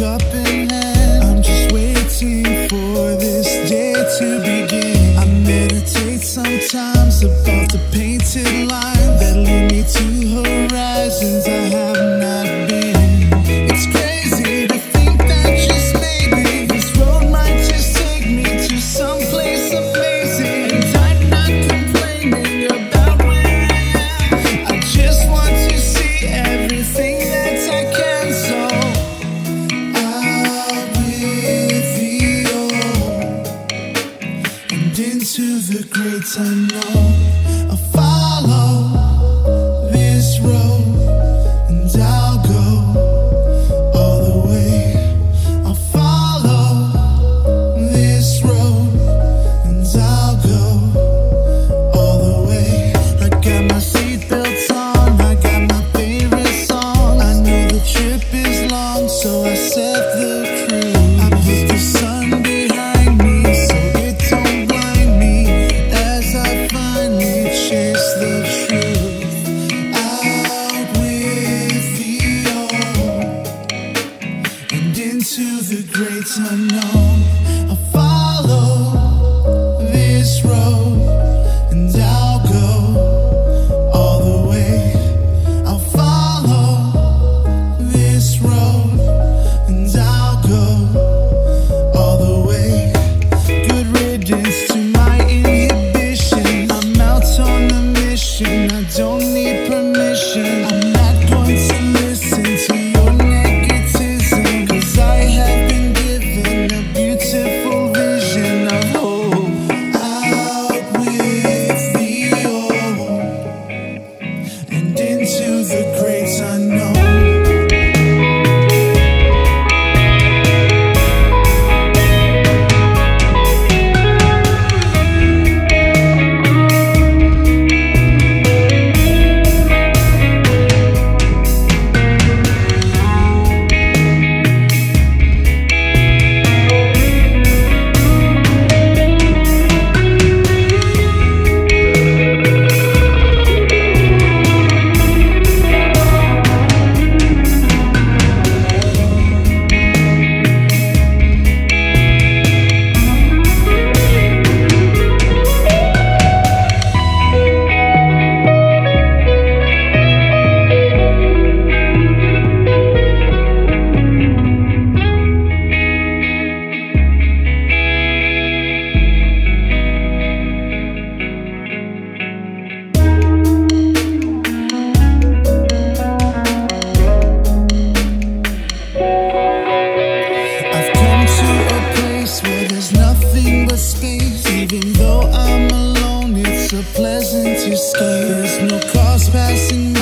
cup in hand, I'm just waiting for this day to begin. I meditate sometimes about the painted lines that lead me to horizons I have not been. It's crazy to think that just maybe this road might just take me to someplace amazing. And I'm not complaining about where I am. I just want to see everything that I can. So out with the old and into the great unknown. I'll follow this road and I'll go all the way. I'll follow this road and I'll go all the way. I got my seatbelts on, I got my favorite song. I know the trip is long, so I set the cruise. I put the sun behind me so it don't blind me as I finally chase the truth. Out with the old and into the great unknown. I'll follow this road and I'll go all the way. I'll follow this road and I'll go all the way. Good riddance to my inhibition. I'm out on a mission, I don't need permission. I'm not going to listen to your negativism, 'cause I have been given a beautiful vision of hope. Out with the old and into the great unknown. Where there's nothing but space. Even though I'm alone, it's a pleasant escape. There's no cars passing